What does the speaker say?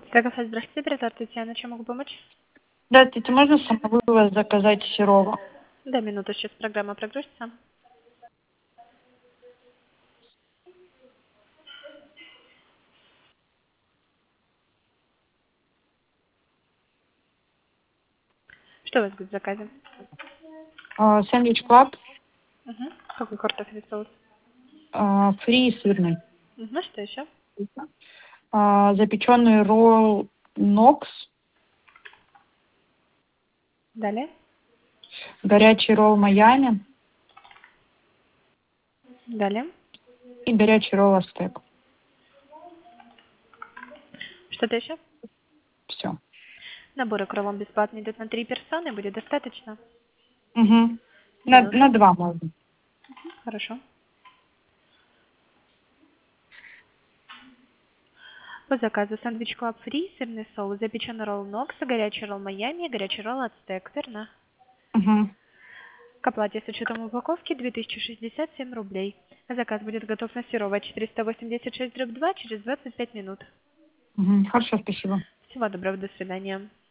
Кафе, здравствуйте, оператор Татьяна, чем могу помочь? Здравствуйте, можно самовывоз заказать сырого? Да, минуту, сейчас программа прогрузится. Что у вас будет в заказе? Сэндвич клаб, Угу. Какой картофельный соус? фри сырный. Угу, что еще? Запеченный ролл Нокс, Далее. горячий ролл Майами Далее. и горячий ролл Ацтек. Что-то еще? Все. Наборы крылом бесплатно идут на 3 персоны, будет достаточно? Угу. Минуту. На 2 можно. Хорошо. По заказу сэндвич клаб фри, сырный соус, запеченный ролл Нокс, горячий ролл Майами и горячий ролл Ацтек, верно? Угу. К оплате с учетом упаковки 2067 рублей. Заказ будет готов на Серова 486/2 через 25 минут. Угу. Хорошо, спасибо. Всего доброго, до свидания.